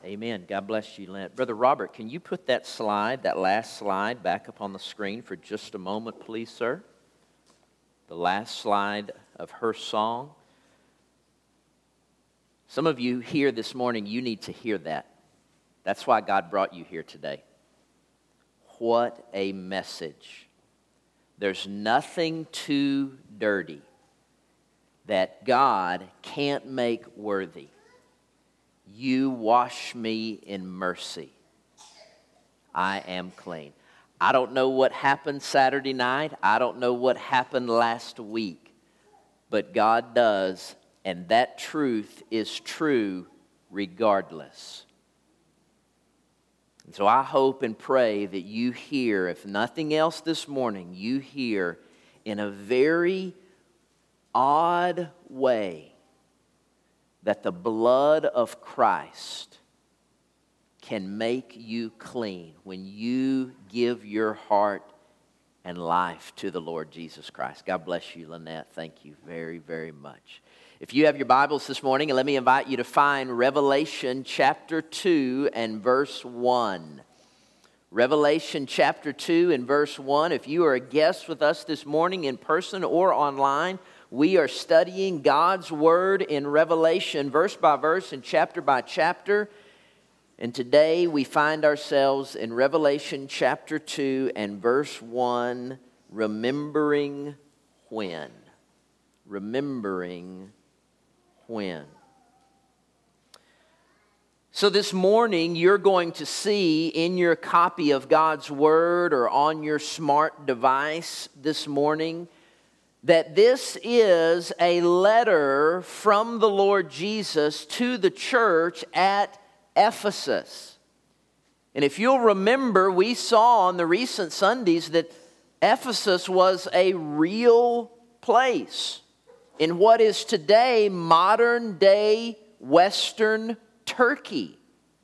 Amen. God bless you, Lynn. Brother Robert, can you put that last slide, back up on the screen for just a moment, please, sir? The last slide of her song. Some of you here this morning, you need to hear that. That's why God brought you here today. What a message. There's nothing too dirty that God can't make worthy. You wash me in mercy. I am clean. I don't know what happened Saturday night. I don't know what happened last week. But God does, and that truth is true regardless. And so I hope and pray that you hear, if nothing else this morning, you hear in a very odd way that the blood of Christ can make you clean when you give your heart and life to the Lord Jesus Christ. God bless you, Lynette. Thank you very, very much. If you have your Bibles this morning, let me invite you to find Revelation chapter 2 and verse 1. Revelation chapter 2 and verse 1. If you are a guest with us this morning in person or online, we are studying God's Word in Revelation, verse by verse and chapter by chapter. And today we find ourselves in Revelation chapter 2 and verse 1, remembering when. Remembering when. So this morning you're going to see in your copy of God's Word or on your smart device this morning that this is a letter from the Lord Jesus to the church at Ephesus. And if you'll remember, we saw on the recent Sundays that Ephesus was a real place in what is today modern day Western Turkey.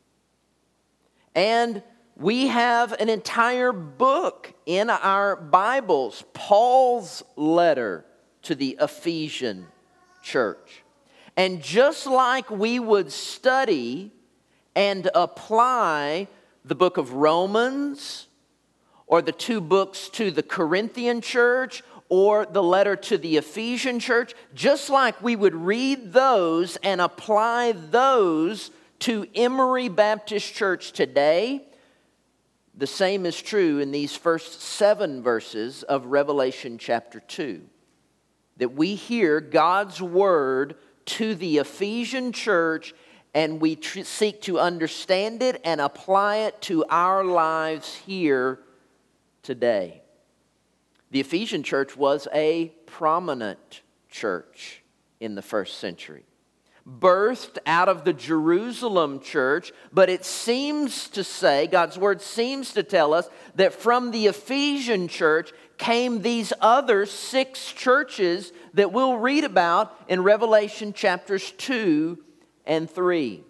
And we have an entire book in our Bibles, Paul's letter to the Ephesian church. And just like we would study and apply the book of Romans, or the two books to the Corinthian church, or the letter to the Ephesian church, just like we would read those and apply those to Emory Baptist Church today, the same is true in these first 7 verses of Revelation chapter 2. That we hear God's word to the Ephesian church and we seek to understand it and apply it to our lives here today. The Ephesian church was a prominent church in the first century, birthed out of the Jerusalem church, but it seems to say, God's word seems to tell us, that from the Ephesian church came these other 6 churches that we'll read about in Revelation chapters 2 and 3.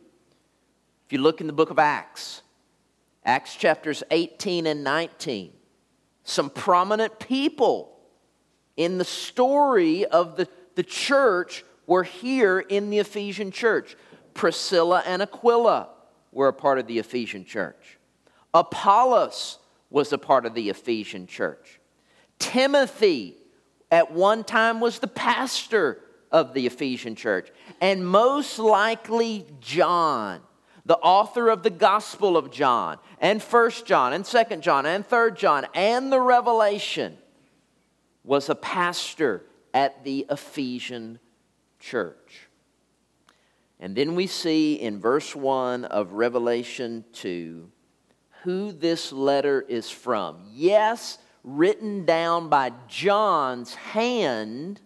If you look in the book of Acts chapters 18 and 19, some prominent people in the story of the church were here in the Ephesian church. Priscilla and Aquila were a part of the Ephesian church. Apollos was a part of the Ephesian church. Timothy at one time was the pastor of the Ephesian church. And most likely John, the author of the Gospel of John, and 1 John, and 2 John, and 3 John, and the Revelation, was a pastor at the Ephesian church. And then we see in verse 1 of Revelation 2 who this letter is from. Yes, written down by John's hand,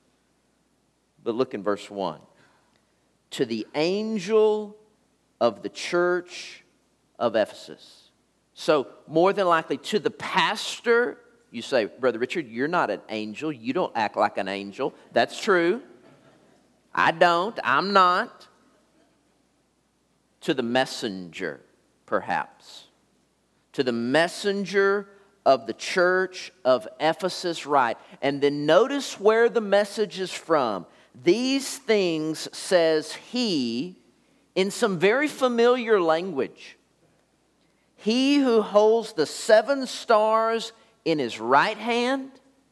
but look in verse 1. To the angel of the church of Ephesus. So, more than likely, to the pastor. You say, Brother Richard, you're not an angel. You don't act like an angel. That's true. I don't. I'm not. To the messenger, perhaps. To the messenger of the church of Ephesus, write. And then notice where the message is from. These things says he, in some very familiar language. He who holds the 7 stars in his right hand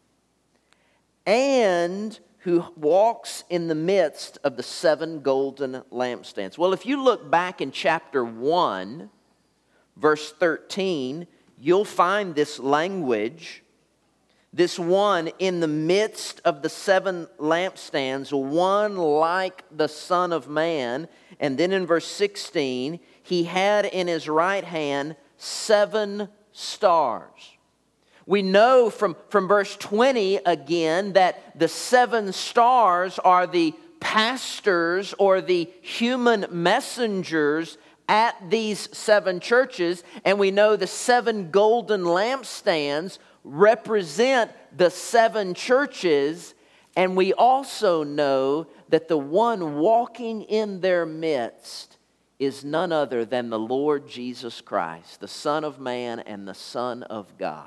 and who walks in the midst of the 7 golden lampstands. Well, if you look back in chapter 1, verse 13, you'll find this language, this one in the midst of the 7 lampstands, one like the Son of Man. And then in verse 16, he had in his right hand 7 stars. We know from verse 20 again that the 7 stars are the pastors or the human messengers at these 7 churches. And we know the 7 golden lampstands represent the 7 churches. And we also know that the one walking in their midst is none other than the Lord Jesus Christ, the Son of Man and the Son of God.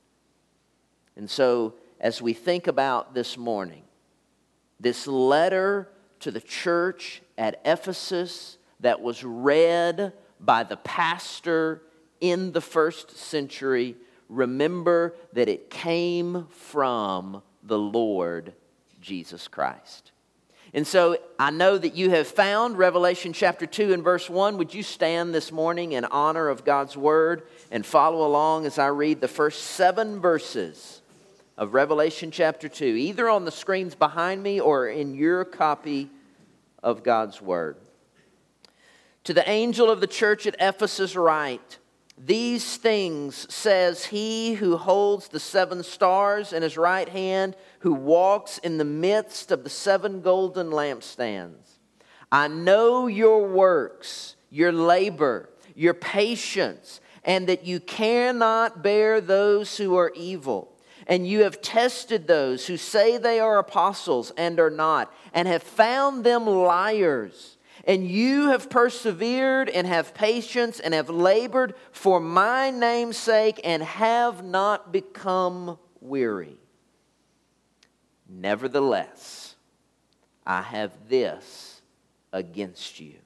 And so, as we think about this morning, this letter to the church at Ephesus that was read by the pastor in the first century, remember that it came from the Lord Jesus Christ. And so I know that you have found Revelation chapter 2 and verse 1. Would you stand this morning in honor of God's word and follow along as I read the first 7 verses of Revelation chapter 2, either on the screens behind me or in your copy of God's word. To the angel of the church at Ephesus write, these things says he who holds the 7 stars in his right hand, who walks in the midst of the 7 golden lampstands. I know your works, your labor, your patience, and that you cannot bear those who are evil. And you have tested those who say they are apostles and are not, and have found them liars. And you have persevered and have patience and have labored for my name's sake and have not become weary. Nevertheless, I have this against you,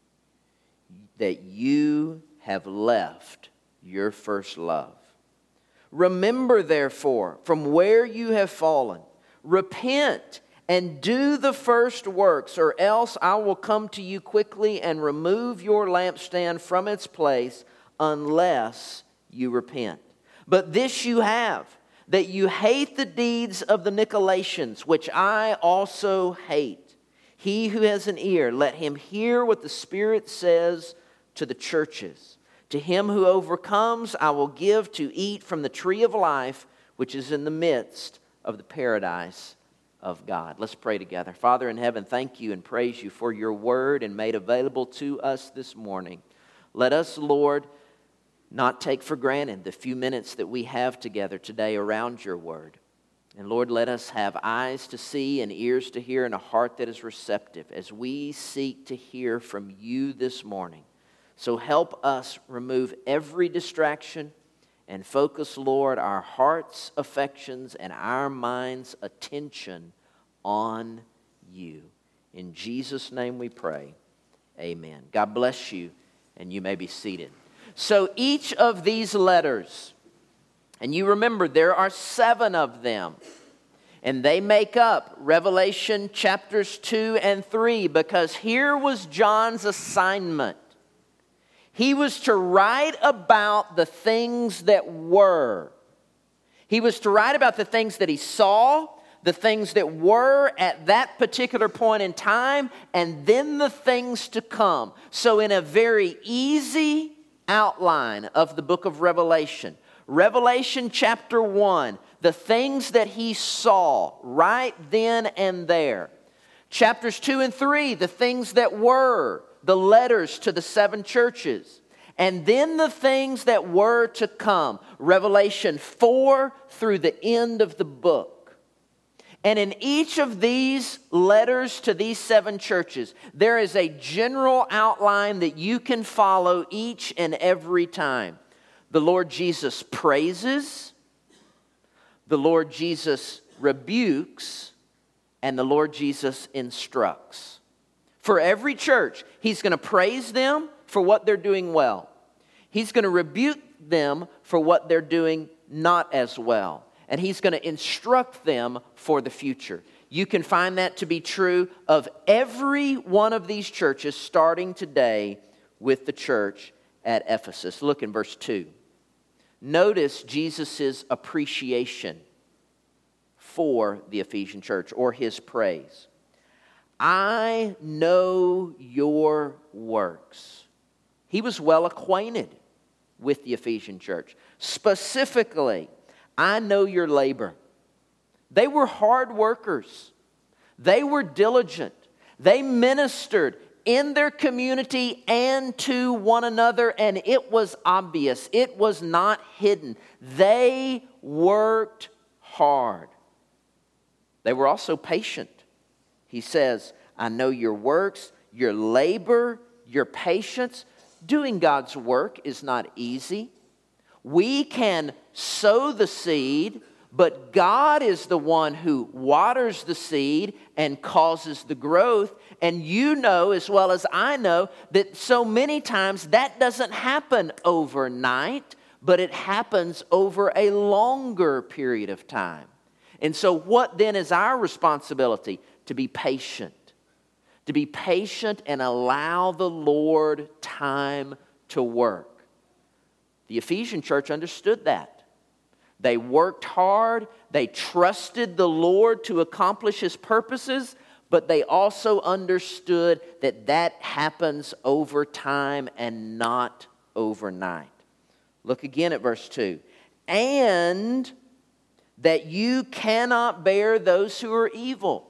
that you have left your first love. Remember, therefore, from where you have fallen, repent and do the first works, or else I will come to you quickly and remove your lampstand from its place unless you repent. But this you have, that you hate the deeds of the Nicolaitans, which I also hate. He who has an ear, let him hear what the Spirit says to the churches. To him who overcomes, I will give to eat from the tree of life, which is in the midst of the paradise of God. Let's pray together. Father in heaven, thank you and praise you for your word and made available to us this morning. Let us, Lord, not take for granted the few minutes that we have together today around your word. And Lord, let us have eyes to see and ears to hear and a heart that is receptive as we seek to hear from you this morning. So help us remove every distraction and focus, Lord, our heart's affections and our mind's attention on you. In Jesus' name we pray, amen. God bless you, and you may be seated. So each of these letters, and you remember there are 7 of them, and they make up Revelation chapters 2 and 3, because here was John's assignment. He was to write about the things that were. He was to write about the things that he saw, the things that were at that particular point in time, and then the things to come. So in a very easy outline of the book of Revelation, Revelation chapter 1, the things that he saw right then and there. Chapters 2 and 3, the things that were, the letters to the 7 churches. And then the things that were to come. Revelation 4 through the end of the book. And in each of these letters to these 7 churches, there is a general outline that you can follow each and every time. The Lord Jesus praises, the Lord Jesus rebukes, and the Lord Jesus instructs. For every church, he's going to praise them for what they're doing well. He's going to rebuke them for what they're doing not as well. And he's going to instruct them for the future. You can find that to be true of every one of these churches, starting today with the church at Ephesus. Look in verse 2. Notice Jesus' appreciation for the Ephesian church, or his praise. I know your works. He was well acquainted with the Ephesian church. Specifically, I know your labor. They were hard workers. They were diligent. They ministered in their community and to one another, and it was obvious. It was not hidden. They worked hard. They were also patient. He says, I know your works, your labor, your patience. Doing God's work is not easy. We can sow the seed, but God is the one who waters the seed and causes the growth. And you know as well as I know that so many times that doesn't happen overnight, but it happens over a longer period of time. And so what then is our responsibility? To be patient. To be patient and allow the Lord time to work. The Ephesian church understood that. They worked hard. They trusted the Lord to accomplish His purposes, but they also understood that that happens over time and not overnight. Look again at verse 2. And that you cannot bear those who are evil.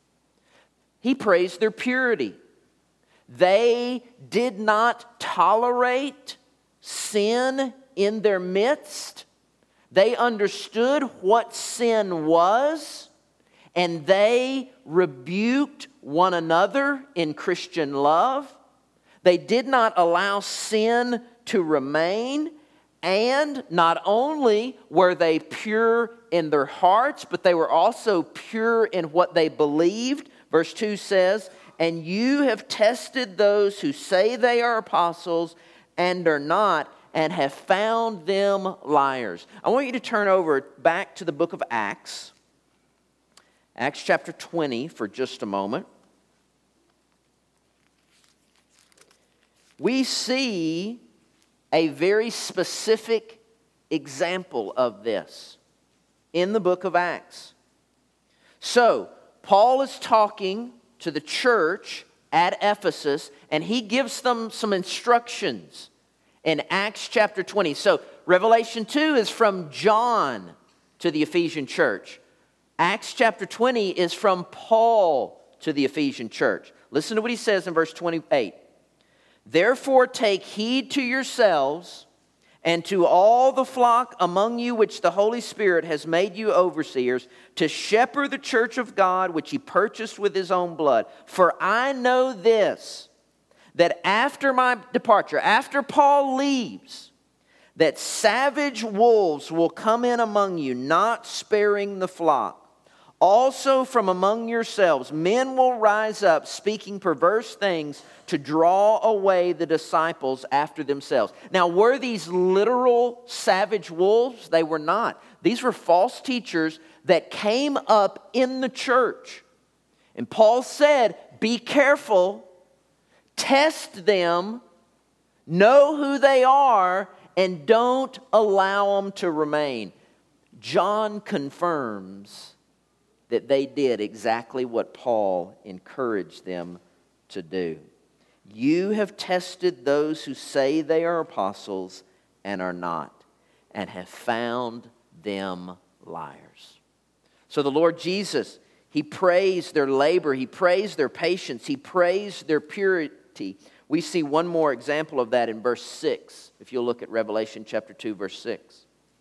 He praised their purity. They did not tolerate sin in their midst. They understood what sin was, and they rebuked one another in Christian love. They did not allow sin to remain, and not only were they pure in their hearts, but they were also pure in what they believed. Verse 2 says, and you have tested those who say they are apostles and are not, and have found them liars. I want you to turn over back to the book of Acts. Acts chapter 20 for just a moment. We see a very specific example of this in the book of Acts. So, Paul is talking to the church at Ephesus, and he gives them some instructions in Acts chapter 20. So, Revelation 2 is from John to the Ephesian church. Acts chapter 20 is from Paul to the Ephesian church. Listen to what he says in verse 28. Therefore take heed to yourselves and to all the flock among you which the Holy Spirit has made you overseers, to shepherd the church of God which He purchased with His own blood. For I know this, that after my departure, after Paul leaves, that savage wolves will come in among you, not sparing the flock. Also from among yourselves men will rise up, speaking perverse things to draw away the disciples after themselves. Now, were these literal savage wolves? They were not. These were false teachers that came up in the church. And Paul said, be careful, test them, know who they are, and don't allow them to remain. John confirms that they did exactly what Paul encouraged them to do. You have tested those who say they are apostles and are not, and have found them liars. So the Lord Jesus, He praised their labor, He praised their patience, He praised their purity. We see one more example of that in verse 6, if you'll look at Revelation chapter 2, verse 6.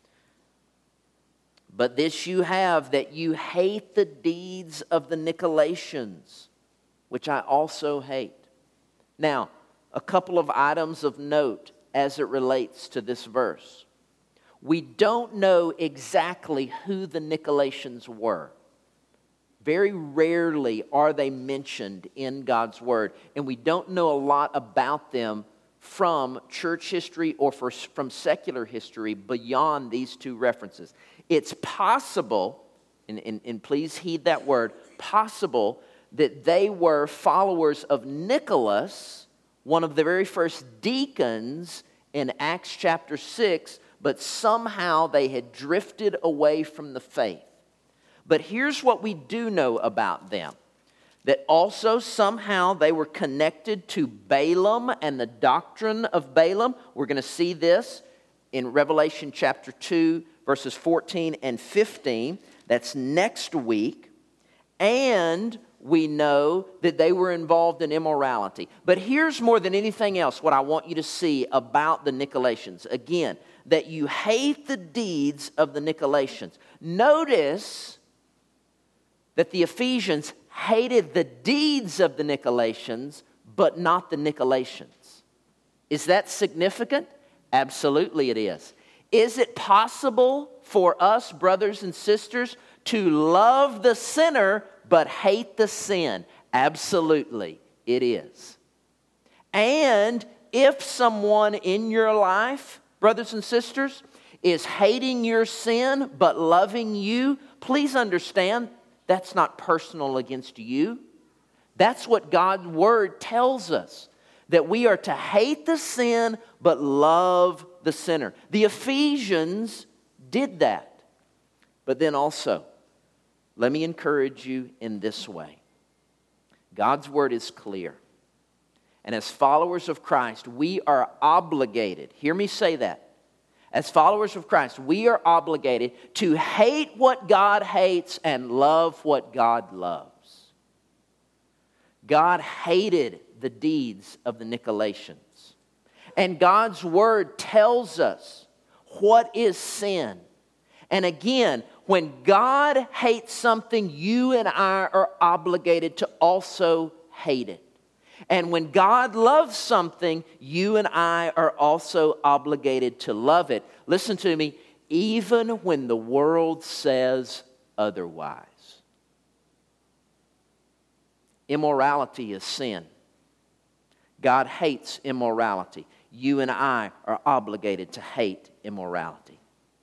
But this you have, that you hate the deeds of the Nicolaitans, which I also hate. Now, a couple of items of note as it relates to this verse. We don't know exactly who the Nicolaitans were. Very rarely are they mentioned in God's Word, and we don't know a lot about them from church history or from secular history beyond these two references. It's possible, and please heed that word, possible that they were followers of Nicholas, one of the very first deacons in Acts chapter 6, but somehow they had drifted away from the faith. But here's what we do know about them. That also somehow they were connected to Balaam and the doctrine of Balaam. We're going to see this in Revelation chapter 2, verses 14 and 15. That's next week. And we know that they were involved in immorality. But here's more than anything else what I want you to see about the Nicolaitans. Again, that you hate the deeds of the Nicolaitans. Notice that the Ephesians hated the deeds of the Nicolaitans, but not the Nicolaitans. Is that significant? Absolutely it is. Is it possible for us, brothers and sisters, to love the sinner but hate the sin? Absolutely it is. And if someone in your life, brothers and sisters, is hating your sin but loving you, please understand that's not personal against you. That's what God's Word tells us, that we are to hate the sin but love the sinner. The Ephesians did that. But then also, let me encourage you in this way. God's Word is clear. And as followers of Christ, we are obligated, hear me say that, as followers of Christ, we are obligated to hate what God hates and love what God loves. God hated the deeds of the Nicolaitans. And God's Word tells us what is sin. And again, when God hates something, you and I are obligated to also hate it. And when God loves something, you and I are also obligated to love it. Listen to me, even when the world says otherwise. Immorality is sin. God hates immorality. You and I are obligated to hate immorality.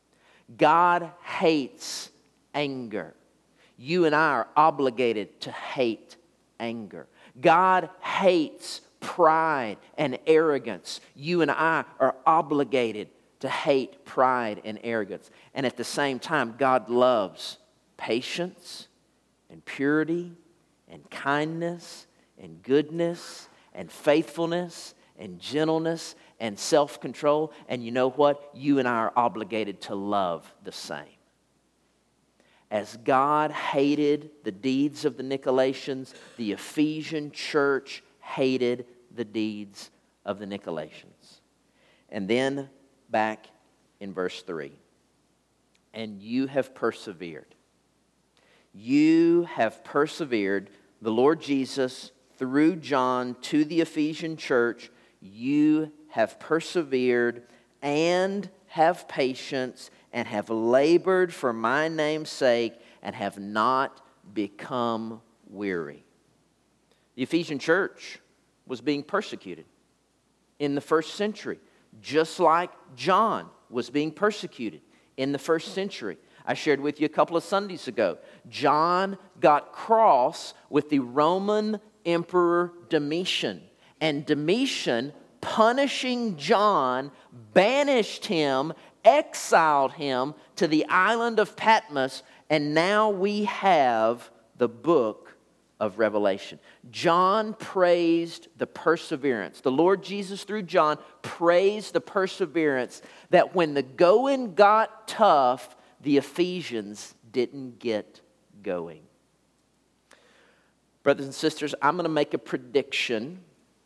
God hates anger. You and I are obligated to hate anger. God hates pride and arrogance. You and I are obligated to hate pride and arrogance. And at the same time, God loves patience and purity and kindness and goodness and faithfulness and gentleness and self-control. And you know what? You and I are obligated to love the same. As God hated the deeds of the Nicolaitans, the Ephesian church hated the deeds of the Nicolaitans. And then back in verse 3. And you have persevered. You have persevered. The Lord Jesus, through John to the Ephesian church, you have persevered and have patience and have labored for my name's sake and have not become weary. The Ephesian church was being persecuted in the first century, just like John was being persecuted in the first century. I shared with you a couple of Sundays ago. John got cross with the Roman Emperor Domitian, and Domitian, punishing John, banished him, exiled him to the island of Patmos, and now we have the book of Revelation. John praised the perseverance. The Lord Jesus, through John, praised the perseverance that when the going got tough, the Ephesians didn't get going. Brothers and sisters, I'm going to make a prediction.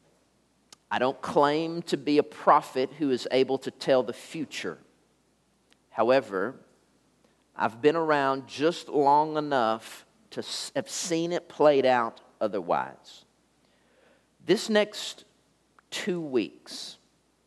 I don't claim to be a prophet who is able to tell the future. However, I've been around just long enough to have seen it played out otherwise. This next 2 weeks,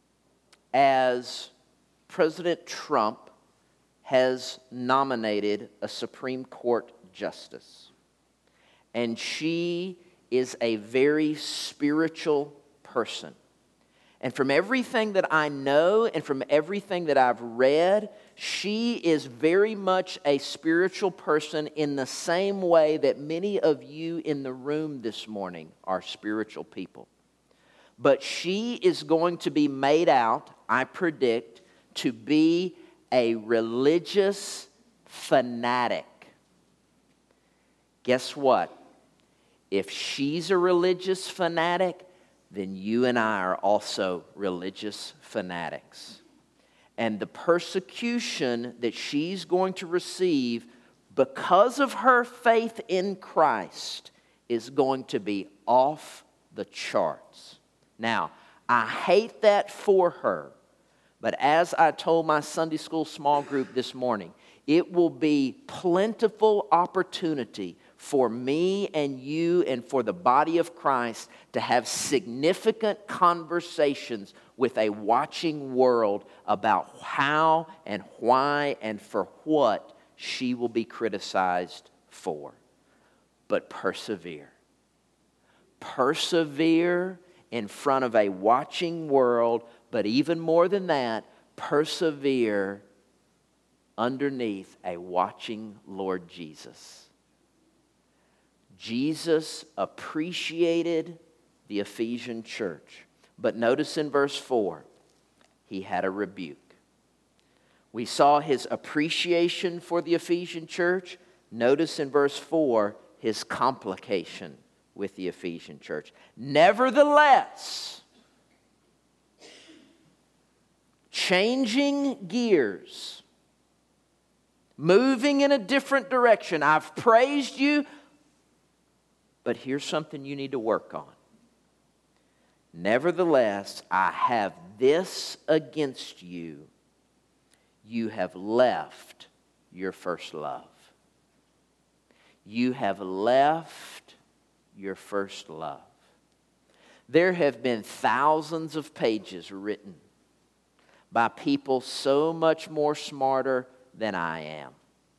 as President Trump has nominated a Supreme Court justice, and she is a very spiritual person. And from everything that I know and from everything that I've read, she is very much a spiritual person in the same way that many of you in the room this morning are spiritual people. But she is going to be made out, I predict, to be a religious fanatic. Guess what? If she's a religious fanatic, then you and I are also religious fanatics. And the persecution that she's going to receive because of her faith in Christ is going to be off the charts. Now, I hate that for her, but as I told my Sunday school small group this morning, it will be plentiful opportunity for me and you and for the body of Christ to have significant conversations with a watching world about how and why and for what she will be criticized for. But persevere. Persevere in front of a watching world, but even more than that, persevere underneath a watching Lord Jesus. Jesus appreciated the Ephesian church. But notice in verse 4, he had a rebuke. We saw his appreciation for the Ephesian church. Notice in verse 4, his complication with the Ephesian church. Nevertheless, changing gears, moving in a different direction. I've praised you, but here's something you need to work on. Nevertheless, I have this against you. You have left your first love. You have left your first love. There have been thousands of pages written by people so much more smarter than I am,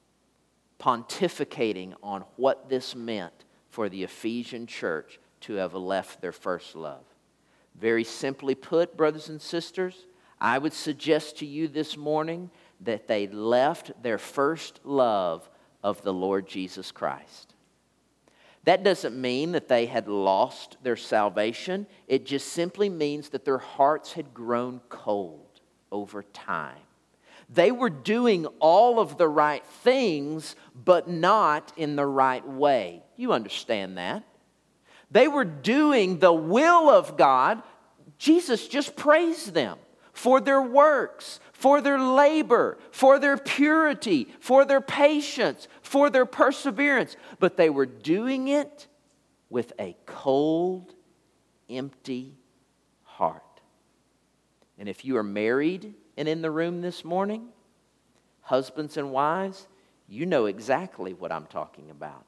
pontificating on what this meant for the Ephesian church to have left their first love. Very simply put, brothers and sisters, I would suggest to you this morning that they left their first love of the Lord Jesus Christ. That doesn't mean that they had lost their salvation. It just simply means that their hearts had grown cold over time. They were doing all of the right things, but not in the right way. You understand that? They were doing the will of God. Jesus just praised them for their works, for their labor, for their purity, for their patience, for their perseverance. But they were doing it with a cold, empty heart. And if you are married and in the room this morning, husbands and wives, you know exactly what I'm talking about.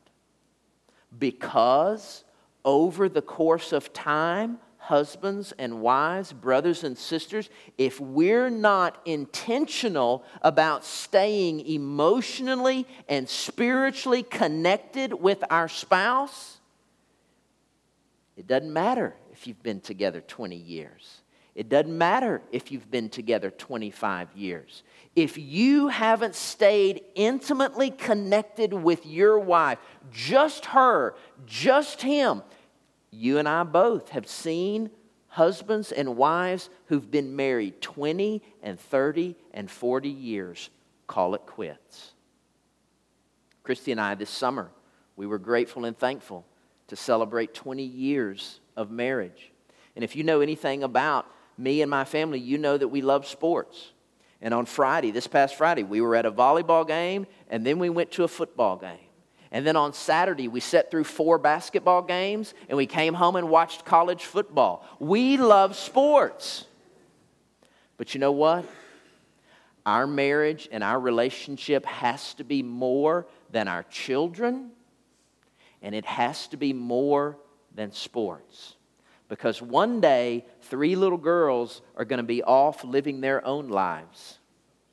Because over the course of time, husbands and wives, brothers and sisters, if we're not intentional about staying emotionally and spiritually connected with our spouse, it doesn't matter if you've been together 20 years. It doesn't matter if you've been together 25 years. If you haven't stayed intimately connected with your wife, just her, just him, you and I both have seen husbands and wives who've been married 20 and 30 and 40 years call it quits. Christy and I this summer, we were grateful and thankful to celebrate 20 years of marriage. And if you know anything about me and my family, you know that we love sports. And on Friday, this past Friday, we were at a volleyball game, and then we went to a football game. And then on Saturday, we sat through 4 basketball games, and we came home and watched college football. We love sports. But you know what? Our marriage and our relationship has to be more than our children, and it has to be more than sports. Because one day, 3 little girls are going to be off living their own lives.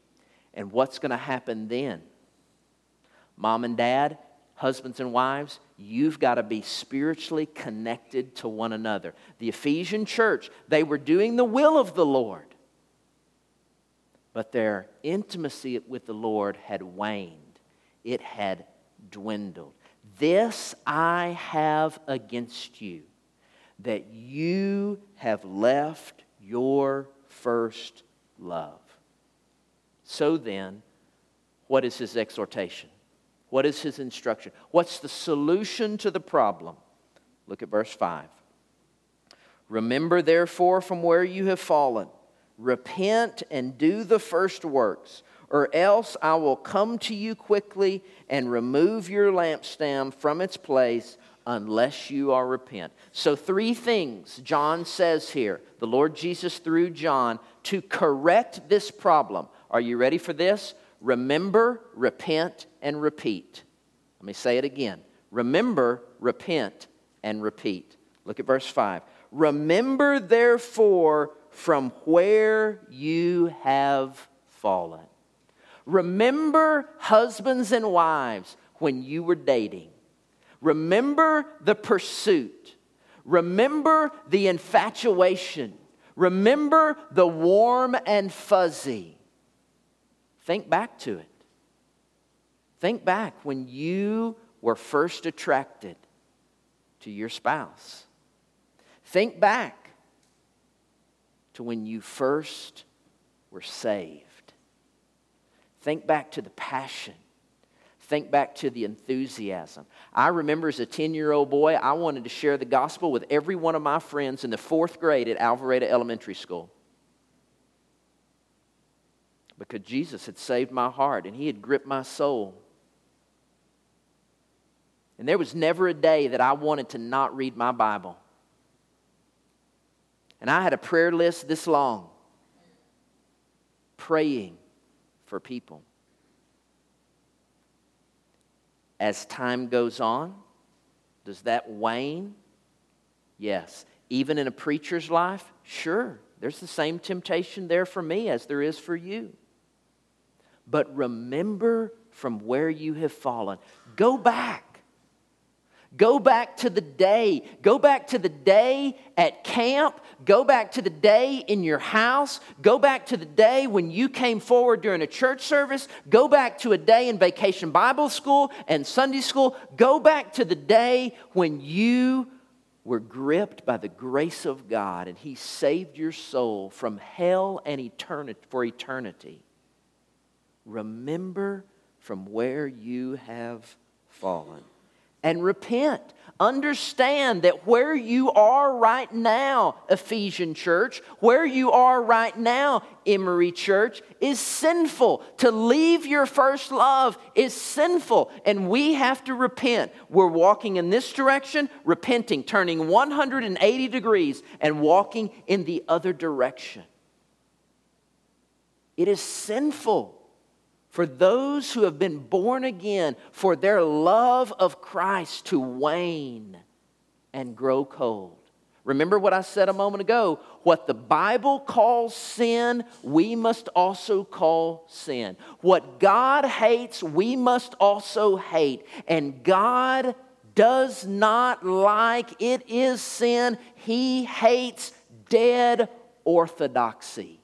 And what's going to happen then? Mom and dad, husbands and wives, You've got to be spiritually connected to one another. The Ephesian church, they were doing the will of the Lord, but their intimacy with the Lord had waned. It had dwindled. This I have against you, that you have left your first love. So then, what is his exhortation? What is his instruction? What's the solution to the problem? Look at verse 5. Remember therefore from where you have fallen. Repent and do the first works, or else I will come to you quickly and remove your lampstand from its place unless you are repent. So 3 things John says here, the Lord Jesus through John, to correct this problem. Are you ready for this? Remember, repent, and repeat. Let me say it again. Remember, repent, and repeat. Look at verse 5. Remember therefore from where you have fallen. Remember, husbands and wives, when you were dating. Remember the pursuit. Remember the infatuation. Remember the warm and fuzzy. Think back to it. Think back when you were first attracted to your spouse. Think back to when you first were saved. Think back to the passion. Think back to the enthusiasm. I remember as a 10-year-old boy, I wanted to share the gospel with every one of my friends in the 4th grade at Alvarado Elementary School. Because Jesus had saved my heart and He had gripped my soul. And there was never a day that I wanted to not read my Bible. And I had a prayer list this long, praying for people. As time goes on, does that wane? Yes. Even in a preacher's life? Sure. There's the same temptation there for me as there is for you. But remember from where you have fallen. Go back. Go back to the day. Go back to the day at camp. Go back to the day in your house. Go back to the day when you came forward during a church service. Go back to a day in Vacation Bible School and Sunday school. Go back to the day when you were gripped by the grace of God and He saved your soul from hell and eternity. Remember from where you have fallen. And repent. Understand that where you are right now, Ephesian church, where you are right now, Emory Church, is sinful. To leave your first love is sinful, and we have to repent. We're walking in this direction, repenting, turning 180 degrees, and walking in the other direction. It is sinful for those who have been born again, for their love of Christ to wane and grow cold. Remember what I said a moment ago. What the Bible calls sin, we must also call sin. What God hates, we must also hate. And God does not like it is sin. He hates dead orthodoxy.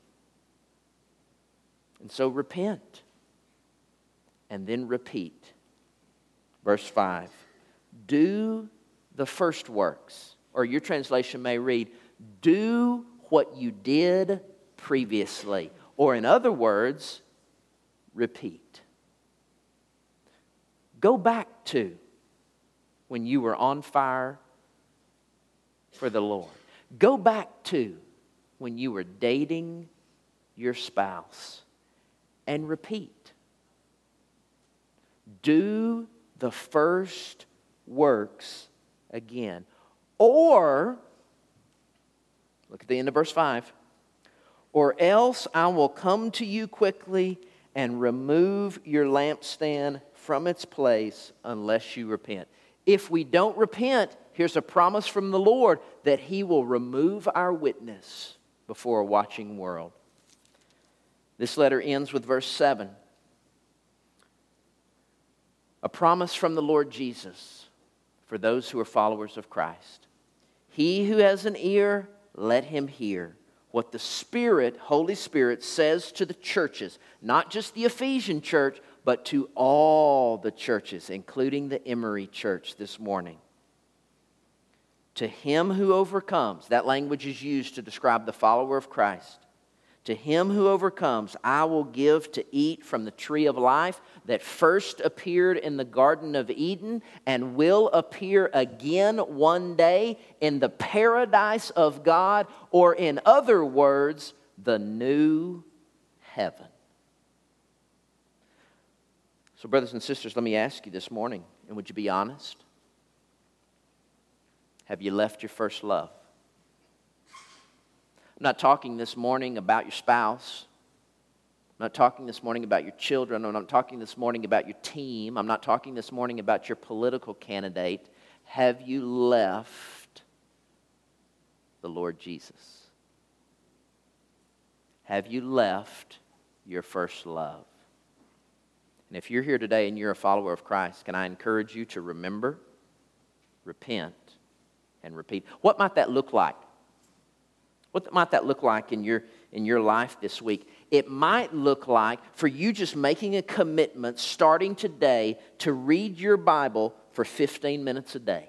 And so repent. And then repeat. Verse 5. Do the first works. Or your translation may read, do what you did previously. Or in other words, repeat. Go back to when you were on fire for the Lord. Go back to when you were dating your spouse. And repeat. Do the first works again. Or, look at the end of verse 5. Or else I will come to you quickly and remove your lampstand from its place unless you repent. If we don't repent, here's a promise from the Lord that He will remove our witness before a watching world. This letter ends with verse 7. A promise from the Lord Jesus. for those who are followers of Christ. He who has an ear, let him hear what the Spirit, Holy Spirit, says to the churches, not just the Ephesian church, but to all the churches, including the Emory church this morning. To him who overcomes, that language is used to describe the follower of Christ. To him who overcomes, I will give to eat from the tree of life that first appeared in the Garden of Eden and will appear again one day in the paradise of God, or in other words, the new heaven. So, brothers and sisters, let me ask you this morning, and would you be honest? Have you left your first love? I'm not talking this morning about your spouse. I'm not talking this morning about your children. I'm not talking this morning about your team. I'm not talking this morning about your political candidate. Have you left the Lord Jesus? Have you left your first love? And if you're here today and you're a follower of Christ, can I encourage you to remember, repent, and repeat? What might that look like? What might that look like in your life this week? It might look like for you just making a commitment starting today to read your Bible for 15 minutes a day.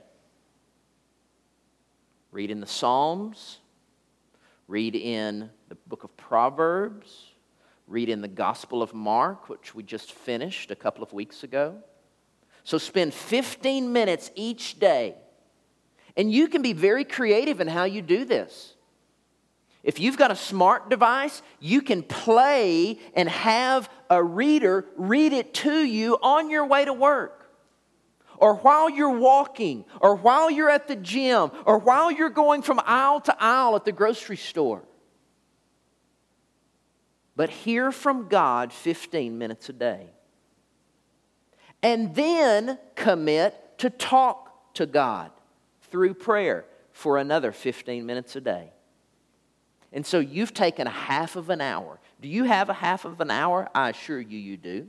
Read in the Psalms. Read in the book of Proverbs. Read in the Gospel of Mark, which we just finished a couple of weeks ago. So spend 15 minutes each day. And you can be very creative in how you do this. If you've got a smart device, you can play and have a reader read it to you on your way to work, or while you're walking, or while you're at the gym, or while you're going from aisle to aisle at the grocery store. But hear from God 15 minutes a day. And then commit to talk to God through prayer for another 15 minutes a day. And so you've taken a half of an hour. Do you have a half of an hour? I assure you, you do.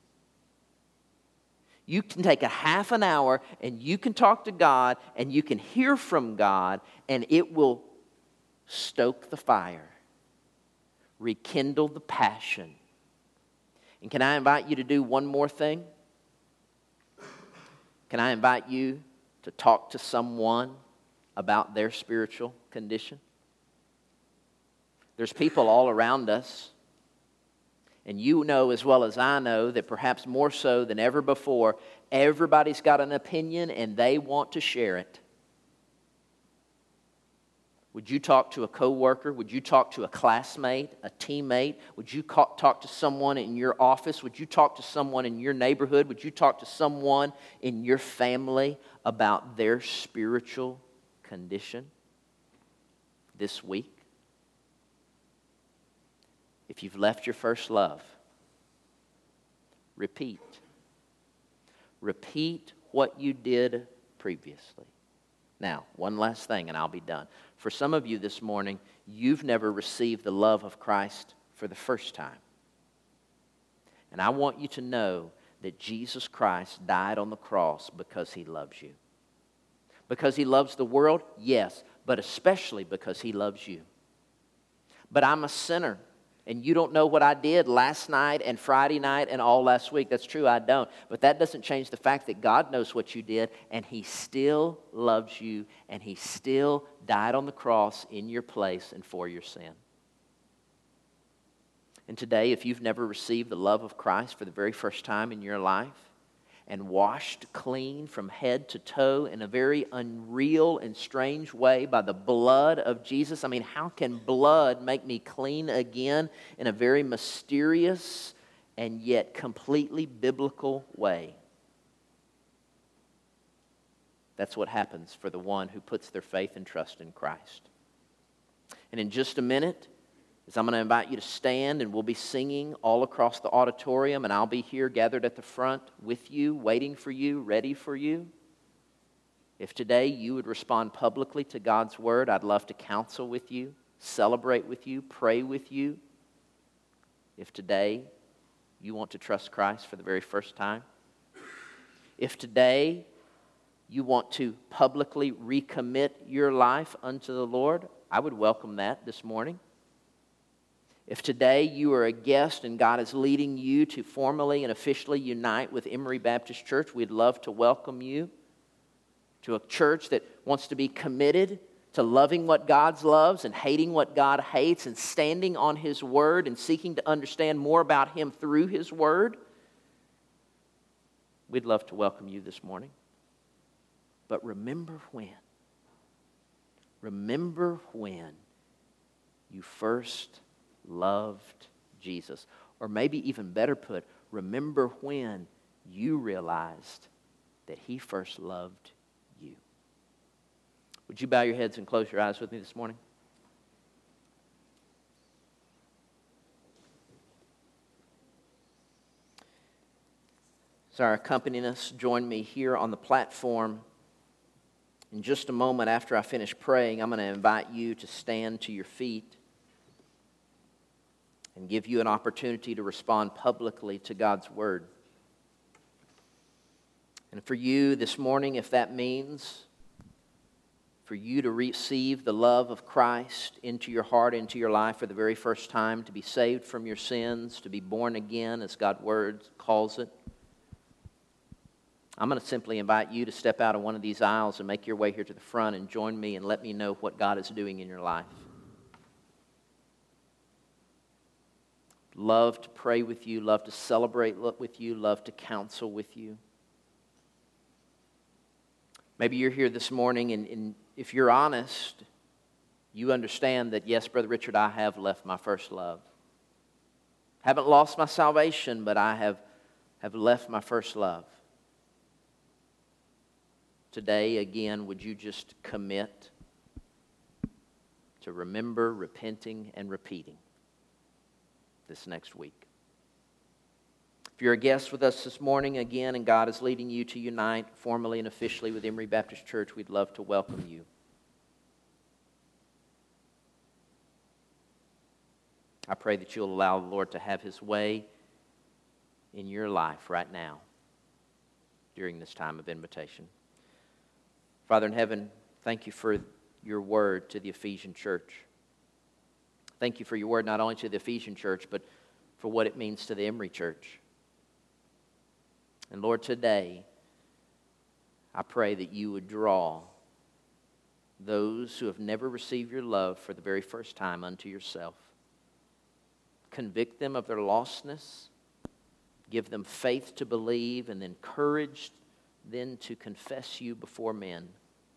You can take a half an hour and you can talk to God and you can hear from God, and it will stoke the fire, rekindle the passion. And can I invite you to do one more thing? Can I invite you to talk to someone about their spiritual condition? There's people all around us, and you know as well as I know that perhaps more so than ever before, everybody's got an opinion and they want to share it. Would you talk to a coworker? Would you talk to a classmate, a teammate? Would you talk to someone in your office? Would you talk to someone in your neighborhood? Would you talk to someone in your family about their spiritual condition this week? If you've left your first love, repeat. Repeat what you did previously. Now, one last thing and I'll be done. For some of you this morning, you've never received the love of Christ for the first time. And I want you to know that Jesus Christ died on the cross because He loves you. Because He loves the world? Yes, but especially because He loves you. But I'm a sinner. And you don't know what I did last night and Friday night and all last week. That's true, I don't. But that doesn't change the fact that God knows what you did, and He still loves you, and He still died on the cross in your place and for your sin. And today, if you've never received the love of Christ for the very first time in your life, and washed clean from head to toe in a very unreal and strange way by the blood of Jesus. I mean, how can blood make me clean again in a very mysterious and yet completely biblical way? That's what happens for the one who puts their faith and trust in Christ. And in just a minute, as I'm going to invite you to stand, and we'll be singing all across the auditorium, and I'll be here gathered at the front with you, waiting for you, ready for you. If today you would respond publicly to God's word, I'd love to counsel with you, celebrate with you, pray with you. If today you want to trust Christ for the very first time. If today you want to publicly recommit your life unto the Lord, I would welcome that this morning. If today you are a guest and God is leading you to formally and officially unite with Emory Baptist Church, we'd love to welcome you to a church that wants to be committed to loving what God loves and hating what God hates and standing on His Word and seeking to understand more about Him through His Word. We'd love to welcome you this morning. But remember when you first loved Jesus. Or maybe even better put, remember when you realized that He first loved you. Would you bow your heads and close your eyes with me this morning? So our accompanists join me here on the platform. In just a moment after I finish praying, I'm going to invite you to stand to your feet and give you an opportunity to respond publicly to God's Word. And for you this morning, if that means for you to receive the love of Christ into your heart, into your life for the very first time, to be saved from your sins, to be born again, as God's Word calls it, I'm going to simply invite you to step out of one of these aisles and make your way here to the front and join me and let me know what God is doing in your life. Love to pray with you, love to celebrate with you, love to counsel with you. Maybe you're here this morning and if you're honest, you understand that, yes, Brother Richard, I have left my first love. Haven't lost my salvation, but I have left my first love. Today, again, would you just commit to remember, repenting, and repeating this next week? If you're a guest with us this morning, again, and God is leading you to unite formally and officially with Emory Baptist Church, we'd love to welcome you. I pray that you'll allow the Lord to have His way in your life right now during this time of invitation. Father in heaven, thank you for your word to the Ephesian church. Thank you for your word not only to the Ephesian church, but for what it means to the Emory church. And Lord, today, I pray that you would draw those who have never received your love for the very first time unto yourself. Convict them of their lostness. Give them faith to believe, and then courage then to confess you before men.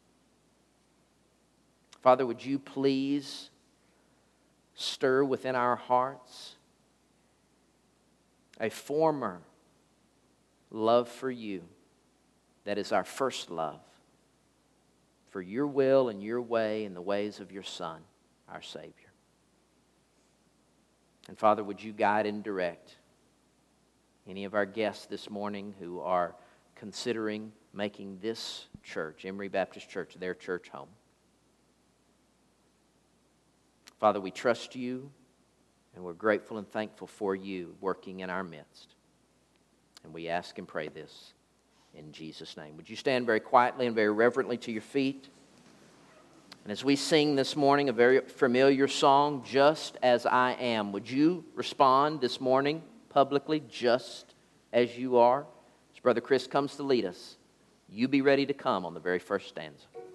Father, would you please stir within our hearts a former love for you that is our first love, for your will and your way and the ways of your Son, our Savior. And Father, would you guide and direct any of our guests this morning who are considering making this church, Emory Baptist Church, their church home. Father, we trust you, and we're grateful and thankful for you working in our midst. And we ask and pray this in Jesus' name. Would you stand very quietly and very reverently to your feet? And as we sing this morning a very familiar song, Just As I Am, would you respond this morning publicly, just as you are? As Brother Chris comes to lead us, you be ready to come on the very first stanza.